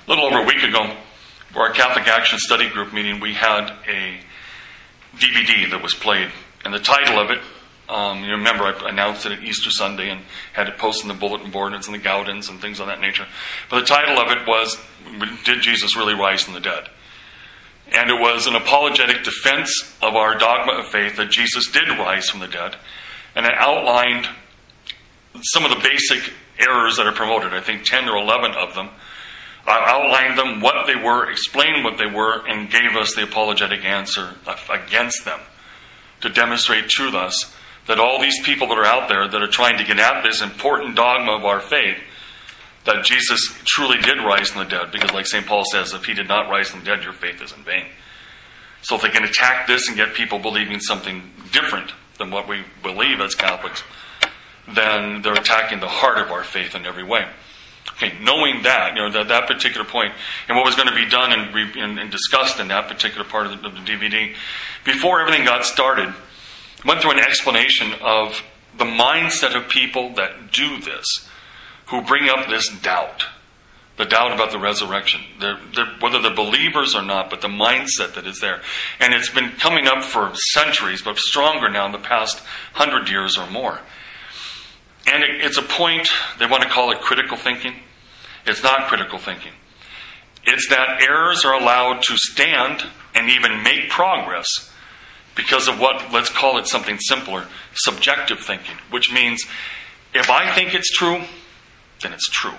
A little over a week ago, for our Catholic Action Study Group meeting, we had a DVD that was played. And the title of it, you remember I announced it at Easter Sunday and had it posted in the bulletin board and it's in the Gaudens and things of that nature. But the title of it was, Did Jesus Really Rise from the Dead? And it was an apologetic defense of our dogma of faith that Jesus did rise from the dead. And it outlined some of the basic errors that are promoted. I think 10 or 11 of them. I outlined them, what they were, explained what they were, and gave us the apologetic answer against them to demonstrate to us that all these people that are out there that are trying to get at this important dogma of our faith, that Jesus truly did rise from the dead. Because like St. Paul says, if he did not rise from the dead, your faith is in vain. So if they can attack this and get people believing something different than what we believe as Catholics, then they're attacking the heart of our faith in every way. Okay, knowing that, that particular point, and what was going to be done and discussed in that particular part of the DVD, before everything got started, went through an explanation of the mindset of people that do this, who bring up this doubt, the doubt about the resurrection, whether they're believers or not, but the mindset that is there. And it's been coming up for centuries, but stronger now in the past 100 years or more. And it's a point, they want to call it critical thinking. It's not critical thinking. It's that errors are allowed to stand and even make progress because of what, let's call it something simpler, subjective thinking. Which means, if I think it's true, then it's true.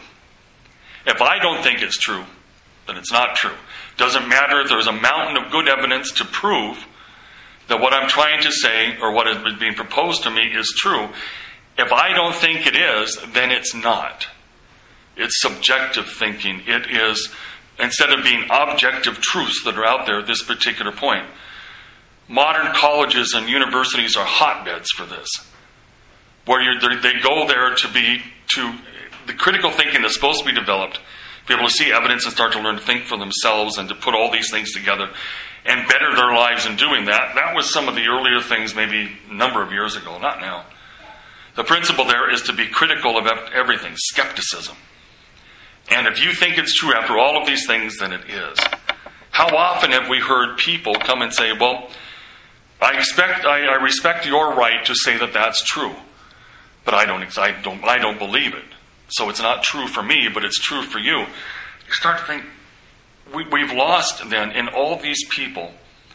If I don't think it's true, then it's not true. Doesn't matter if there's a mountain of good evidence to prove that what I'm trying to say or what is being proposed to me is true. If I don't think it is, then it's not. It's subjective thinking. It is, instead of being objective truths that are out there at this particular point. Modern colleges and universities are hotbeds for this. Where they go there to the critical thinking that's supposed to be developed, be able to see evidence and start to learn to think for themselves and to put all these things together and better their lives in doing that. That was some of the earlier things maybe a number of years ago, not now. The principle there is to be critical of everything, skepticism. And if you think it's true after all of these things, then it is. How often have we heard people come and say, well, I respect your right to say that that's true, but I don't believe it. So it's not true for me, but it's true for you. You start to think, we've lost then in all these people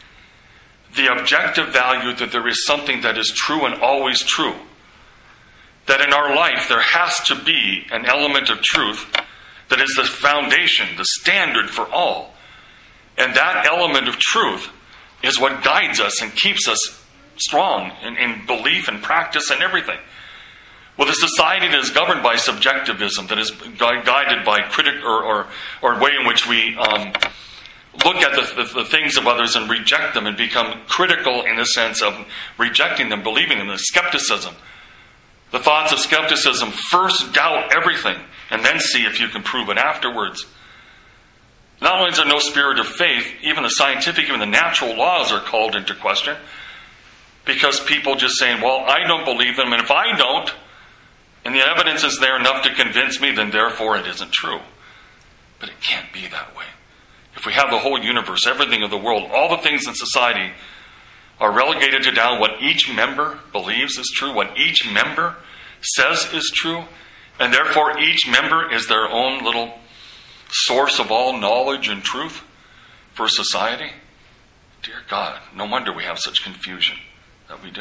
the objective value that there is something that is true and always true. That in our life there has to be an element of truth that is the foundation, the standard for all. And that element of truth is what guides us and keeps us strong in belief and practice and everything. Well, the society that is governed by subjectivism, that is guided by or way in which we look at the things of others and reject them and become critical in the sense of rejecting them, believing them, the skepticism. The thoughts of skepticism, first doubt everything and then see if you can prove it afterwards. Not only is there no spirit of faith, even the scientific, even the natural laws are called into question because people just saying, well, I don't believe them, and if I don't, and the evidence is there enough to convince me, then therefore it isn't true. But it can't be that way. If we have the whole universe, everything of the world, all the things in society are relegated to down what each member believes is true, what each member says is true, and therefore each member is their own little source of all knowledge and truth for society. Dear God, no wonder we have such confusion that we do.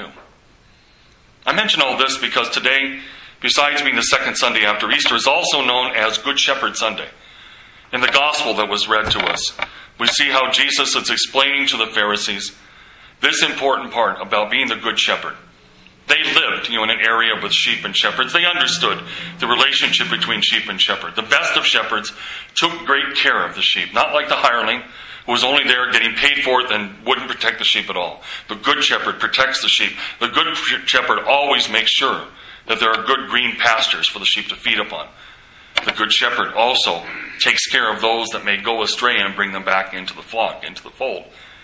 I mention all this because today, besides being the second Sunday after Easter, is also known as Good Shepherd Sunday. In the gospel that was read to us, we see how Jesus is explaining to the Pharisees this important part about being the good shepherd. They lived, in an area with sheep and shepherds. They understood the relationship between sheep and shepherd. The best of shepherds took great care of the sheep, not like the hireling who was only there getting paid for it and wouldn't protect the sheep at all. The good shepherd protects the sheep. The good shepherd always makes sure that there are good green pastures for the sheep to feed upon. The good shepherd also takes care of those that may go astray and bring them back into the flock, into the fold.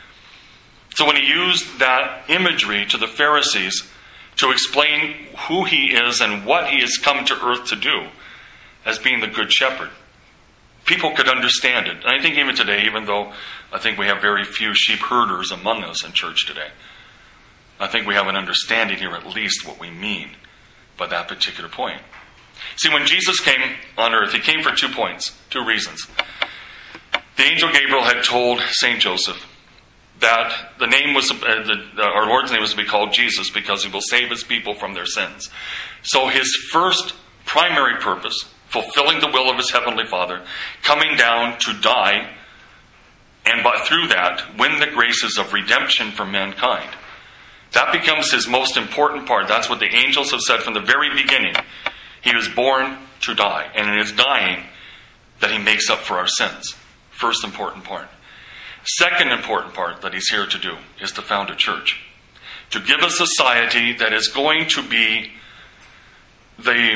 So when he used that imagery to the Pharisees to explain who he is and what he has come to earth to do as being the good shepherd, people could understand it. And I think even today, even though I think we have very few sheep herders among us in church today, I think we have an understanding here at least what we mean by that particular point. See, when Jesus came on earth, he came for 2 points, 2 reasons. The angel Gabriel had told St. Joseph that the name was our Lord's name was to be called Jesus because he will save his people from their sins. So his first primary purpose, fulfilling the will of his heavenly Father, coming down to die, and through that, win the graces of redemption for mankind. That becomes his most important part. That's what the angels have said from the very beginning. He was born to die, and in his dying, that he makes up for our sins. First important part. Second important part that he's here to do is to found a church. To give a society that is going to be the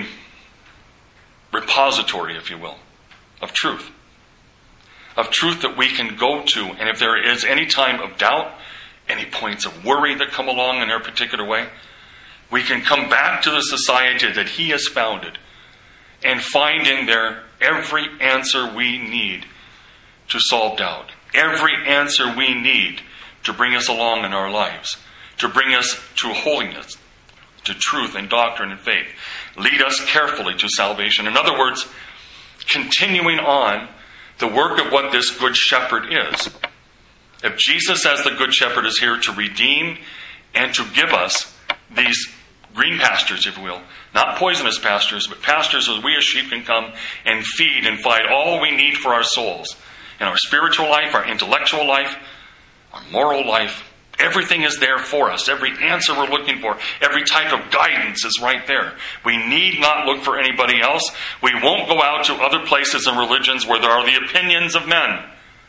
repository, if you will, of truth. Of truth that we can go to, and if there is any time of doubt, any points of worry that come along in our particular way, we can come back to the society that he has founded and find in there every answer we need to solve doubt. Every answer we need to bring us along in our lives. To bring us to holiness, to truth and doctrine and faith. Lead us carefully to salvation. In other words, continuing on the work of what this Good Shepherd is. If Jesus as the Good Shepherd is here to redeem and to give us these green pastures, if you will, not poisonous pastures, but pastures where we as sheep can come and feed and find all we need for our souls. In our spiritual life, our intellectual life, our moral life, everything is there for us. Every answer we're looking for, every type of guidance is right there. We need not look for anybody else. We won't go out to other places and religions where there are the opinions of men.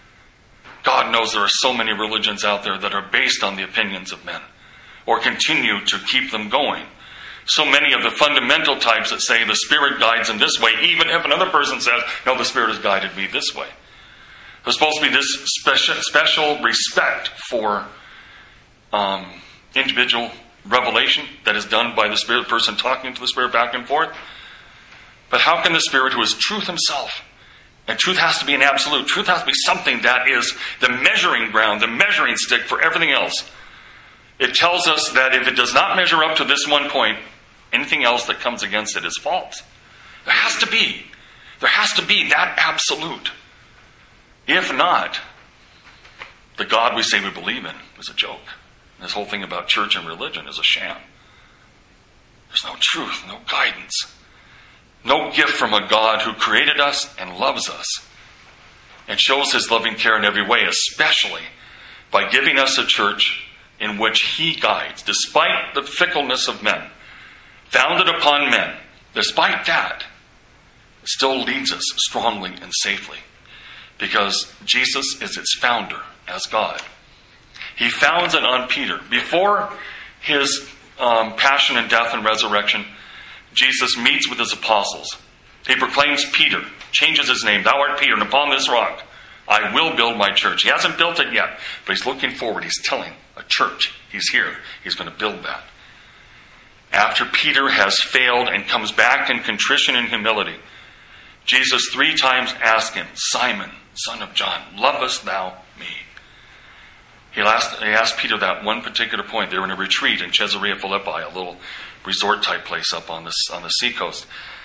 God knows there are so many religions out there that are based on the opinions of men, or continue to keep them going. So many of the fundamental types that say the Spirit guides in this way, even if another person says, no, the Spirit has guided me this way. There's supposed to be this special respect for individual revelation that is done by the Spirit, person talking to the Spirit back and forth. But how can the Spirit, who is truth himself, and truth has to be an absolute, truth has to be something that is the measuring ground, the measuring stick for everything else. It tells us that if it does not measure up to this one point, anything else that comes against it is false. There has to be that absolute. If not, the God we say we believe in is a joke. This whole thing about church and religion is a sham. There's no truth, no guidance, no gift from a God who created us and loves us and shows his loving care in every way, especially by giving us a church in which he guides, despite the fickleness of men, founded upon men. Despite that, it still leads us strongly and safely, because Jesus is its founder as God. He founds it on Peter. Before his passion and death and resurrection, Jesus meets with his apostles. He proclaims Peter, changes his name, thou art Peter, and upon this rock I will build my church. He hasn't built it yet, but he's looking forward. He's telling a church. He's here. He's going to build that. After Peter has failed and comes back in contrition and humility, Jesus 3 times asks him, Simon, son of John, lovest thou me? He asked Peter that one particular point. They were in a retreat in Caesarea Philippi, a little resort-type place up on the seacoast.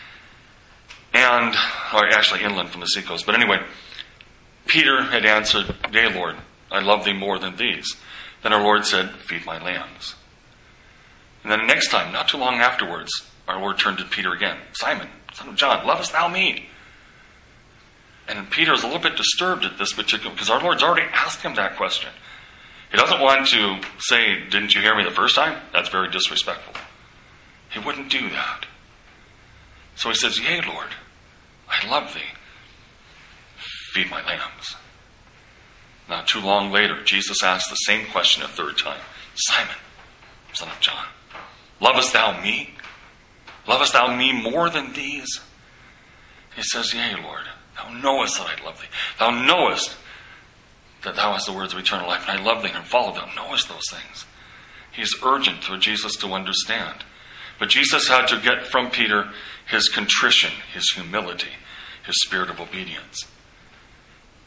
Or actually inland from the seacoast. But anyway, Peter had answered, Yea, Lord, I love thee more than these. Then our Lord said, feed my lambs. And then the next time, not too long afterwards, our Lord turned to Peter again. Simon, son of John, lovest thou me? And Peter is a little bit disturbed at this particular, because our Lord's already asked him that question. He doesn't want to say, didn't you hear me the first time? That's very disrespectful. He wouldn't do that. So he says, Yea, Lord, I love thee. Feed my lambs. Not too long later, Jesus asked the same question a third time. Simon, son of John, lovest thou me? Lovest thou me more than these? He says, Yea, Lord, thou knowest that I love thee. Thou knowest that thou hast the words of eternal life, and I love thee and follow thou knowest those things. He's urgent for Jesus to understand. But Jesus had to get from Peter his contrition, his humility, his spirit of obedience.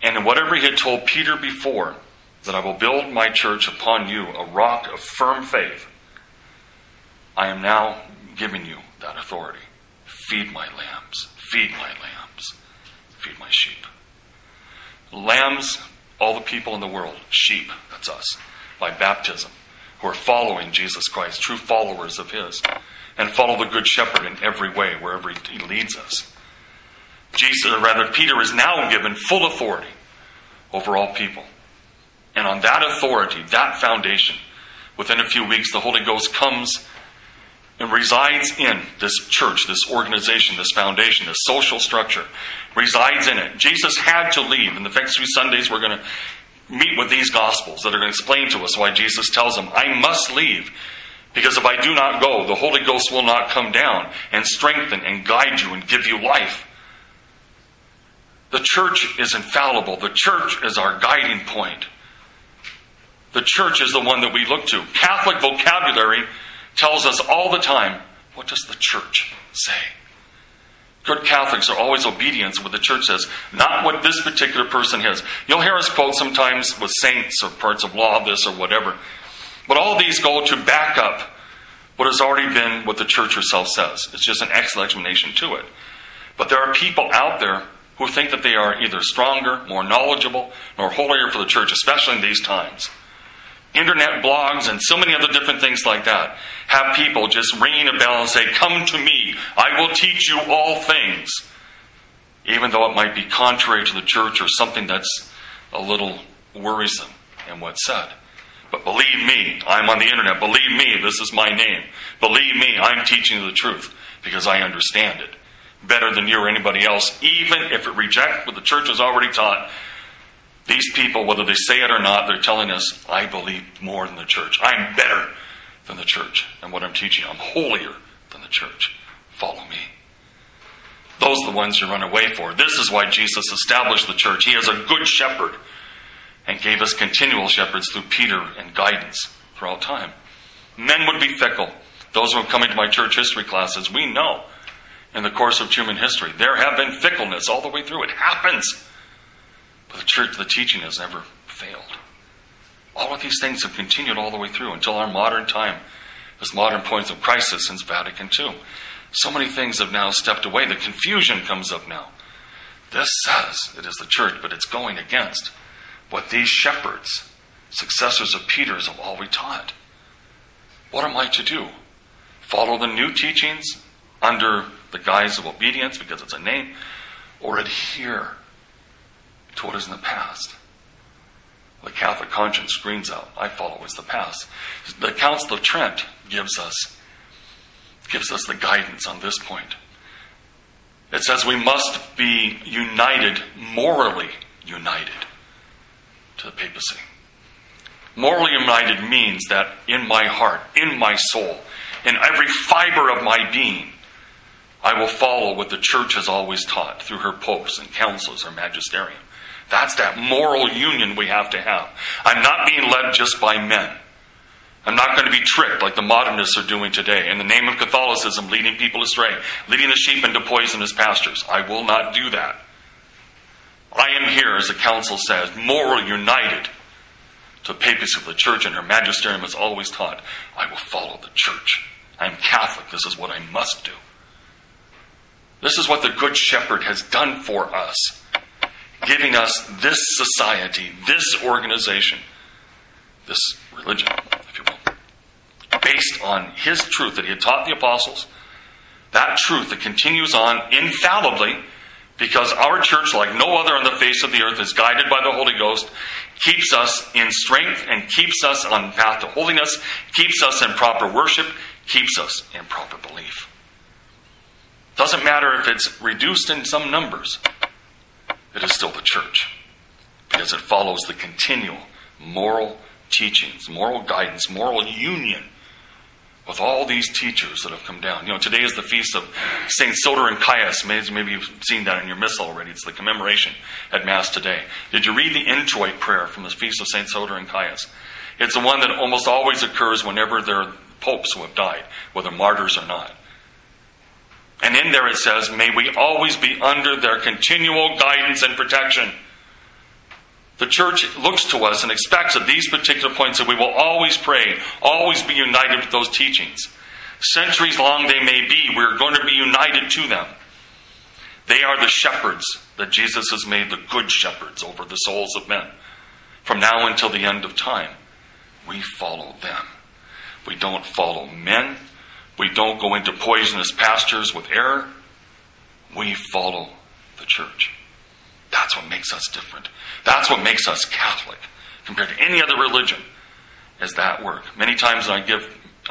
And in whatever he had told Peter before, that I will build my church upon you, a rock of firm faith, I am now giving you that authority. Feed my lambs. Feed my lambs. Feed my sheep. Lambs, all the people in the world. Sheep, that's us, by baptism, who are following Jesus Christ, true followers of his, and follow the Good Shepherd in every way, wherever he leads us. Peter is now given full authority over all people. And on that authority, that foundation, within a few weeks, the Holy Ghost comes and resides in this church, this organization, this foundation, this social structure, resides in it. Jesus had to leave. In the next few Sundays, we're going to meet with these Gospels that are going to explain to us why Jesus tells them, I must leave, because if I do not go, the Holy Ghost will not come down and strengthen and guide you and give you life. The church is infallible. The church is our guiding point. The church is the one that we look to. Catholic vocabulary tells us all the time, what does the church say? Good Catholics are always obedient to what the church says, not what this particular person has. You'll hear us quote sometimes with saints or parts of law, this or whatever. But all these go to back up what has already been what the church herself says. It's just an excellent explanation to it. But there are people out there who think that they are either stronger, more knowledgeable, nor holier for the church, especially in these times. Internet blogs and so many other different things like that have people just ringing a bell and say, come to me, I will teach you all things. Even though it might be contrary to the church or something that's a little worrisome in what's said. But believe me, I'm on the internet. Believe me, this is my name. Believe me, I'm teaching you the truth because I understand it better than you or anybody else, even if it rejects what the church has already taught. These people, whether they say it or not, they're telling us, I believe more than the church. I'm better than the church. And what I'm teaching, I'm holier than the church. Follow me. Those are the ones you run away for. This is why Jesus established the church. He is a good shepherd and gave us continual shepherds through Peter and guidance throughout time. Men would be fickle. Those who have come into my church history classes, we know in the course of human history, there have been fickleness all the way through. It happens. But the church, the teaching has never failed. All of these things have continued all the way through until our modern time, this modern point of crisis since Vatican II. So many things have now stepped away. The confusion comes up now. This says it is the church, but it's going against what these shepherds, successors of Peter's, have always taught. What am I to do? Follow the new teachings under the guise of obedience because it's a name, or adhere to what is in the past? The Catholic conscience screams out, I follow as the past. The Council of Trent gives us the guidance on this point. It says we must be united, morally united to the papacy. Morally united means that in my heart, in my soul, in every fiber of my being, I will follow what the church has always taught through her popes and councils, her magisterium. That's that moral union we have to have. I'm not being led just by men. I'm not going to be tricked like the modernists are doing today in the name of Catholicism, leading people astray, leading the sheep into poisonous pastures. I will not do that. I am here, as the council says, morally united to the papacy of the church and her magisterium has always taught. I will follow the church. I am Catholic. This is what I must do. This is what the Good Shepherd has done for us, giving us this society, this organization, this religion, if you will, based on his truth that he had taught the apostles, that truth that continues on infallibly, because our church, like no other on the face of the earth, is guided by the Holy Ghost, keeps us in strength and keeps us on path to holiness, keeps us in proper worship, keeps us in proper belief. Doesn't matter if it's reduced in some numbers. It is still the church because it follows the continual moral teachings, moral guidance, moral union with all these teachers that have come down. You know, today is the feast of St. Soter and Caius. Maybe you've seen that in your missal already. It's the commemoration at Mass today. Did you read the introit prayer from the feast of St. Soter and Caius? It's the one that almost always occurs whenever there are popes who have died, whether martyrs or not. And in there it says, may we always be under their continual guidance and protection. The church looks to us and expects at these particular points that we will always pray, always be united with those teachings. Centuries long they may be, we're going to be united to them. They are the shepherds that Jesus has made the good shepherds over the souls of men. From now until the end of time, we follow them. We don't follow men. We don't go into poisonous pastures with error. We follow the church. That's what makes us different. That's what makes us Catholic compared to any other religion, is that work. Many times when I give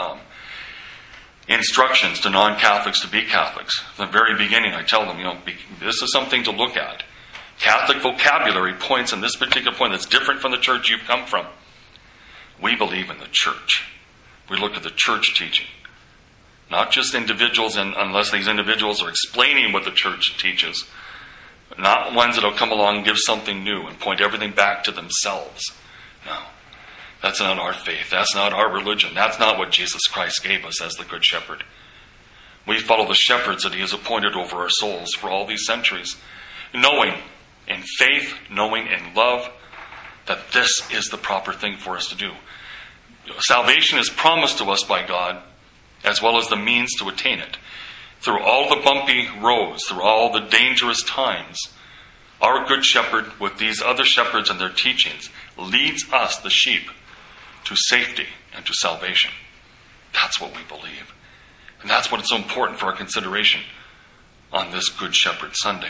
instructions to non-Catholics to be Catholics, from the very beginning I tell them, this is something to look at. Catholic vocabulary points in this particular point that's different from the church you've come from. We believe in the church. We look at the church teaching. Not just individuals, unless these individuals are explaining what the church teaches. Not ones that will come along and give something new and point everything back to themselves. No. That's not our faith. That's not our religion. That's not what Jesus Christ gave us as the Good Shepherd. We follow the shepherds that He has appointed over our souls for all these centuries, knowing in faith, knowing in love, that this is the proper thing for us to do. Salvation is promised to us by God, as well as the means to attain it. Through all the bumpy roads, through all the dangerous times, our Good Shepherd, with these other shepherds and their teachings, leads us, the sheep, to safety and to salvation. That's what we believe. And that's what is so important for our consideration on this Good Shepherd Sunday.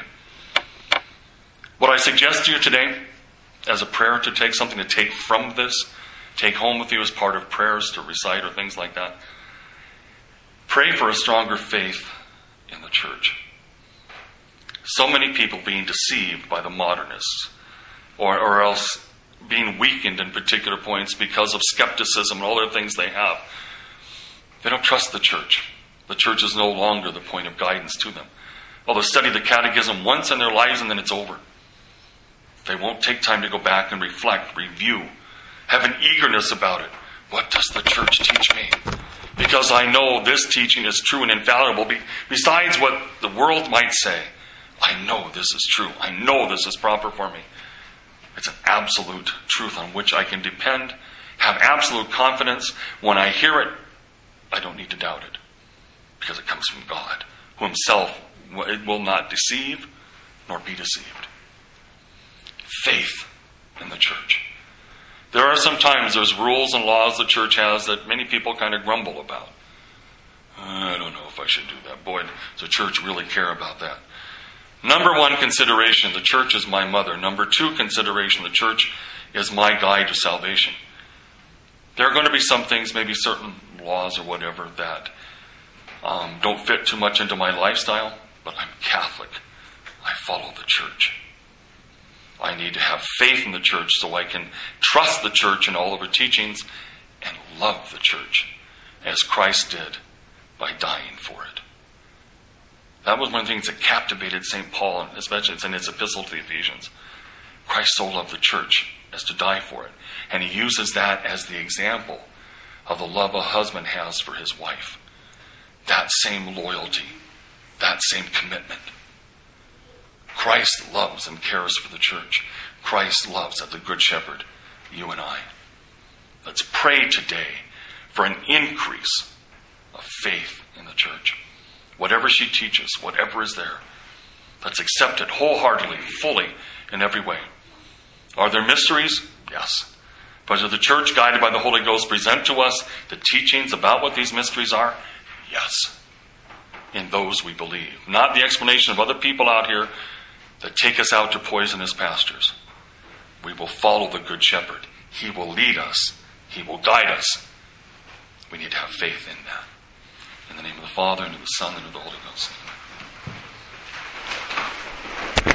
What I suggest to you today, as a prayer to take, something to take from this, take home with you as part of prayers to recite or things like that, pray for a stronger faith in the church. So many people being deceived by the modernists, or else being weakened in particular points because of skepticism and all other things they have. They don't trust the church. The church is no longer the point of guidance to them. Well, they'll study the catechism once in their lives and then it's over. They won't take time to go back and reflect, review, have an eagerness about it. What does the church teach me? Because I know this teaching is true and infallible. Besides what the world might say, I know this is true. I know this is proper for me. It's an absolute truth on which I can depend, have absolute confidence. When I hear it, I don't need to doubt it, because it comes from God, who Himself will not deceive nor be deceived. Faith in the church. There are sometimes there's rules and laws the church has that many people kind of grumble about. I don't know if I should do that. Boy, does the church really care about that. Number one consideration, the church is my mother. Number two consideration, the church is my guide to salvation. There are going to be some things, maybe certain laws or whatever, that don't fit too much into my lifestyle, but I'm Catholic. I follow the church. I need to have faith in the church so I can trust the church and all of her teachings and love the church as Christ did by dying for it. That was one of the things that captivated St. Paul, and especially in his epistle to the Ephesians. Christ so loved the church as to die for it. And he uses that as the example of the love a husband has for his wife. That same loyalty, that same commitment. Christ loves and cares for the church. Christ loves, as the Good Shepherd, you and I. Let's pray today for an increase of faith in the church. Whatever she teaches, whatever is there, let's accept it wholeheartedly, fully, in every way. Are there mysteries? Yes. But does the church, guided by the Holy Ghost, present to us the teachings about what these mysteries are? Yes. In those we believe. Not the explanation of other people out here that take us out to poisonous pastures. We will follow the Good Shepherd. He will lead us. He will guide us. We need to have faith in that. In the name of the Father, and of the Son, and of the Holy Ghost. Amen.